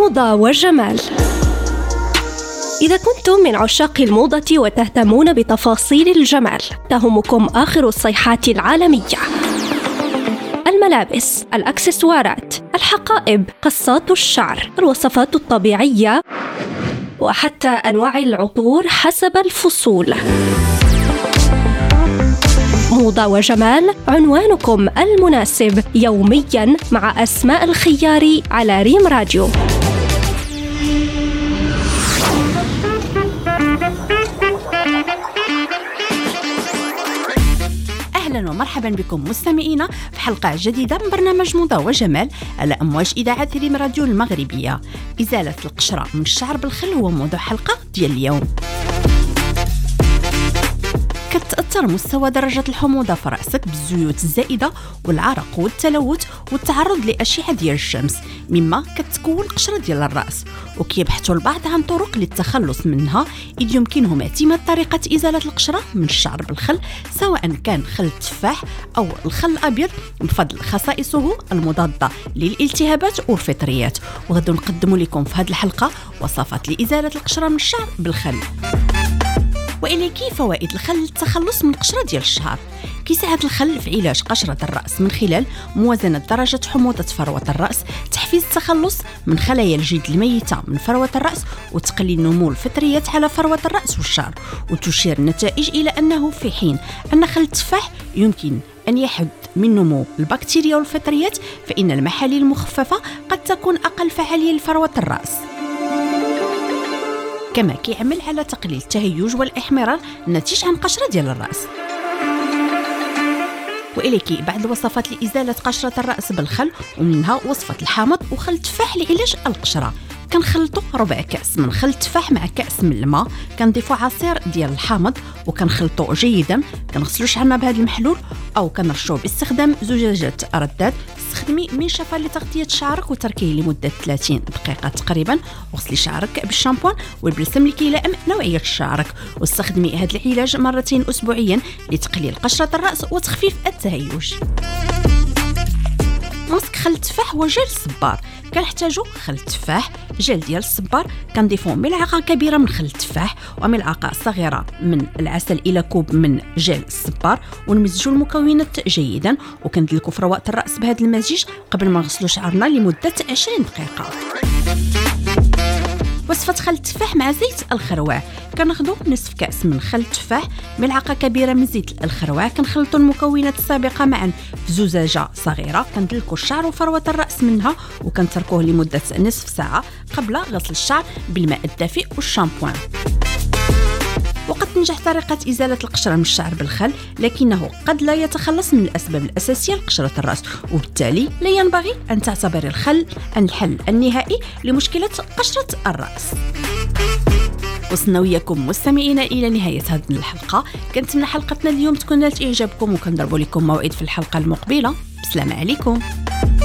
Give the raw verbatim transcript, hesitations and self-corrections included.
موضة وجمال. إذا كنتم من عشاق الموضة وتهتمون بتفاصيل الجمال، تهمكم آخر الصيحات العالمية: الملابس، الأكسسوارات، الحقائب، قصات الشعر، الوصفات الطبيعية، وحتى أنواع العطور حسب الفصول. موضة وجمال، عنوانكم المناسب يومياً مع أسماء الخياري على ريم راديو. أهلا ومرحبا بكم مستمعينا في حلقة جديدة من برنامج موضة وجمال على أمواج إذاعة ريم راديو المغربية. إزالة القشرة من الشعر بالخل هو موضوع حلقة ديال اليوم. كتأثر مستوى درجة الحموضة في رأسك بالزيوت الزائدة والعرق والتلوث والتعرض لأشعة ديال الشمس، مما كتكون قشرة ديال الرأس. وكيبحثوا البعض عن طرق للتخلص منها، إذ يمكنهم اعتماد طريقة إزالة القشرة من الشعر بالخل، سواء كان خل التفاح أو الخل الأبيض، بفضل خصائصه المضادة للالتهابات والفطريات. وغادي نقدم لكم في هذه الحلقة وصفات لإزالة القشرة من الشعر بالخل. وإليكي فوائد الخل للتخلص من قشرة ديال الشعر. كيساعد الخل في علاج قشرة الرأس من خلال موازنة درجة حموضة فروة الرأس، تحفيز التخلص من خلايا الجلد الميتة من فروة الرأس، وتقليل نمو الفطريات على فروة الرأس والشعر. وتشير النتائج إلى أنه في حين أن خل التفاح يمكن أن يحد من نمو البكتيريا والفطريات، فإن المحاليل المخففة قد تكون أقل فعالية لفروة الرأس. كما كيعمل على تقليل التهيج والإحمرار الناتج عن قشرة ديال الرأس. وإليكي بعض الوصفات لإزالة قشرة الرأس بالخل، ومنها وصفة الحامض وخل التفاح لعلاج القشرة. كنخلطوا ربع كأس من خل التفاح مع كأس من الماء، كنضيفوا عصير ديال الحامض وكنخلطوا جيدا. كنغسلوا شعرنا بهذا المحلول أو كنرشوه باستخدام زجاجة رداد. استخدمي منشفة لتغطية شعرك وتركيه لمدة ثلاثين دقيقة تقريبا. وغسلي شعرك بالشامبوان والبلسم لكي يلائم نوعية شعرك. واستخدمي هذا العلاج مرتين أسبوعيا لتقليل قشرة الرأس وتخفيف التهيج. مسك خل التفاح وجل الصبار. كنحتاجو خل التفاح، جل ديال الصبار، كنضيفو ملعقه كبيره من خل التفاح وملعقه صغيره من العسل الى كوب من جل الصبار، ونمزجوا المكونات جيدا. وكندلكو فروة الراس بهذا المزيج قبل ما نغسلوا شعرنا لمده عشرين دقيقه. وصفة خل التفاح مع زيت الخروع. كناخذوا نصف كأس من خل التفاح، ملعقة كبيرة من زيت الخروع. كنخلطوا المكونات السابقة معا في زجاجة صغيرة. كندلكوا الشعر وفروة الرأس منها وكنتركوه لمدة نصف ساعة قبل غسل الشعر بالماء الدافئ والشامبوان. وقد تنجح طريقة إزالة القشرة من الشعر بالخل، لكنه قد لا يتخلص من الأسباب الأساسية لقشرة الرأس، وبالتالي لا ينبغي أن تعتبر الخل الحل النهائي لمشكلة قشرة الرأس. وصلنا وياكم مستمعينا إلى نهاية هذه الحلقة. كنتمنى حلقتنا اليوم تكون نالت إعجابكم، وكنضرب لكم موعد في الحلقة المقبلة. بسلام عليكم.